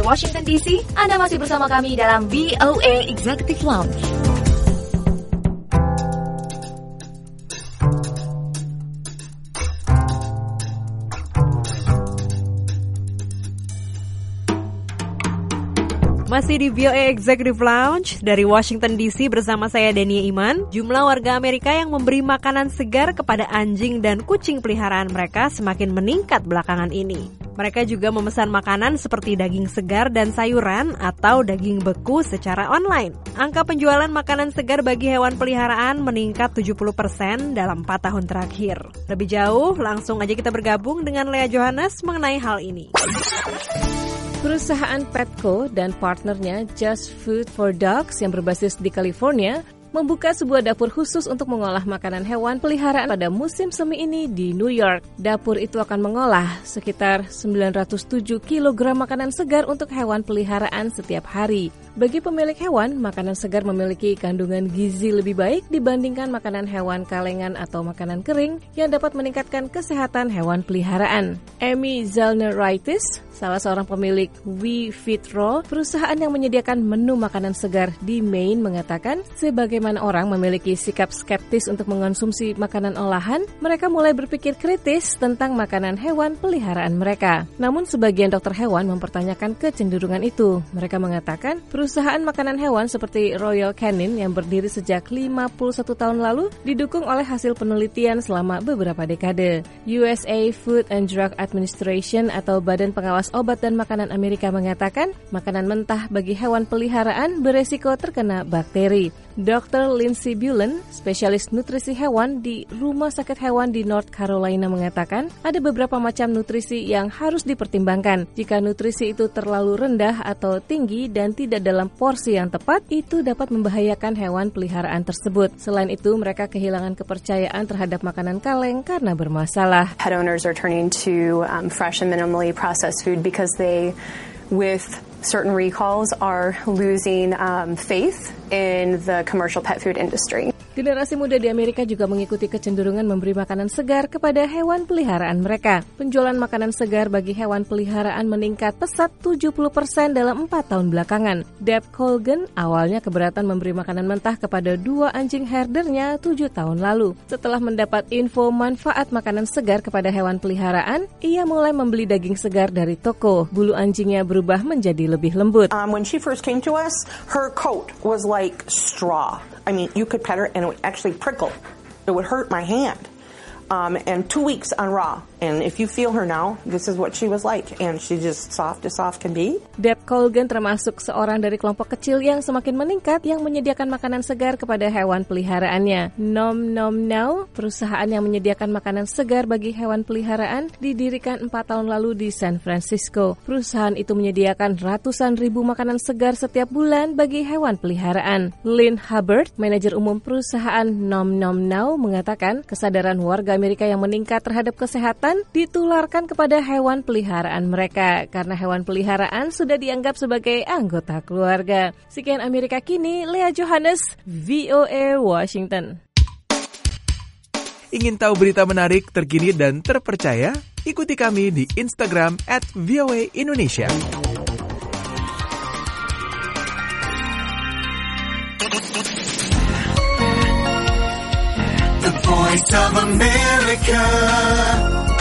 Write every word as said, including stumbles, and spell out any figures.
Washington D C, Anda masih bersama kami dalam V O A Executive Lounge. Masih di V O A Executive Lounge dari Washington D C bersama saya Dania Iman. Jumlah warga Amerika yang memberi makanan segar kepada anjing dan kucing peliharaan mereka semakin meningkat belakangan ini. Mereka juga memesan makanan seperti daging segar dan sayuran atau daging beku secara online. Angka penjualan makanan segar bagi hewan peliharaan meningkat tujuh puluh persen dalam empat tahun terakhir. Lebih jauh, langsung aja kita bergabung dengan Lea Johannes mengenai hal ini. Perusahaan Petco dan partnernya Just Food for Dogs yang berbasis di California membuka sebuah dapur khusus untuk mengolah makanan hewan peliharaan pada musim semi ini di New York. Dapur itu akan mengolah sekitar sembilan ratus tujuh kilogram makanan segar untuk hewan peliharaan setiap hari. Bagi pemilik hewan, makanan segar memiliki kandungan gizi lebih baik dibandingkan makanan hewan kalengan atau makanan kering yang dapat meningkatkan kesehatan hewan peliharaan. Amy Zellner-Ritis, salah seorang pemilik We Feed Raw, perusahaan yang menyediakan menu makanan segar di Maine, mengatakan sebagaimana orang memiliki sikap skeptis untuk mengonsumsi makanan olahan, mereka mulai berpikir kritis tentang makanan hewan peliharaan mereka. Namun sebagian dokter hewan mempertanyakan kecenderungan itu. Mereka mengatakan perusahaan makanan hewan seperti Royal Canin yang berdiri sejak lima puluh satu tahun lalu didukung oleh hasil penelitian selama beberapa dekade. U S A Food and Drug Administration atau Badan Pengawas Obat dan Makanan Amerika mengatakan makanan mentah bagi hewan peliharaan beresiko terkena bakteri. dokter Lindsay Bullen, spesialis nutrisi hewan di Rumah Sakit Hewan di North Carolina mengatakan ada beberapa macam nutrisi yang harus dipertimbangkan. Jika nutrisi itu terlalu rendah atau tinggi dan tidak dalam porsi yang tepat, itu dapat membahayakan hewan peliharaan tersebut. Selain itu, mereka kehilangan kepercayaan terhadap makanan kaleng karena bermasalah. Pet owners are turning to um, fresh and minimally processed food because they, with certain recalls, are losing um, faith in the commercial pet food industry. Generasi muda di Amerika juga mengikuti kecenderungan memberi makanan segar kepada hewan peliharaan mereka. Penjualan makanan segar bagi hewan peliharaan meningkat pesat tujuh puluh persen dalam empat tahun belakangan. Deb Colgan awalnya keberatan memberi makanan mentah kepada dua anjing herdernya tujuh tahun lalu. Setelah mendapat info manfaat makanan segar kepada hewan peliharaan, ia mulai membeli daging segar dari toko. Bulu anjingnya berubah menjadi lebih lembut. Um, when she first came to us, her coat was like straw. I mean, you could pet her and it would actually prickle. It would hurt my hand. Um, and two weeks on raw. And if you feel her now, this is what she was like. And she's just soft as soft can be. Deb Colgan termasuk seorang dari kelompok kecil yang semakin meningkat yang menyediakan makanan segar kepada hewan peliharaannya. Nom Nom Now, perusahaan yang menyediakan makanan segar bagi hewan peliharaan, didirikan empat tahun lalu di San Francisco. Perusahaan itu menyediakan ratusan ribu makanan segar setiap bulan bagi hewan peliharaan. Lynn Hubbard, manajer umum perusahaan Nom Nom Now, mengatakan kesadaran warga Amerika yang meningkat terhadap kesehatan ditularkan kepada hewan peliharaan mereka karena hewan peliharaan sudah dianggap sebagai anggota keluarga. Sekian Amerika Kini, Lea Johannes, V O A Washington. Ingin tahu berita menarik, terkini dan terpercaya? Ikuti kami di Instagram at V O A Indonesia. The Voice of America,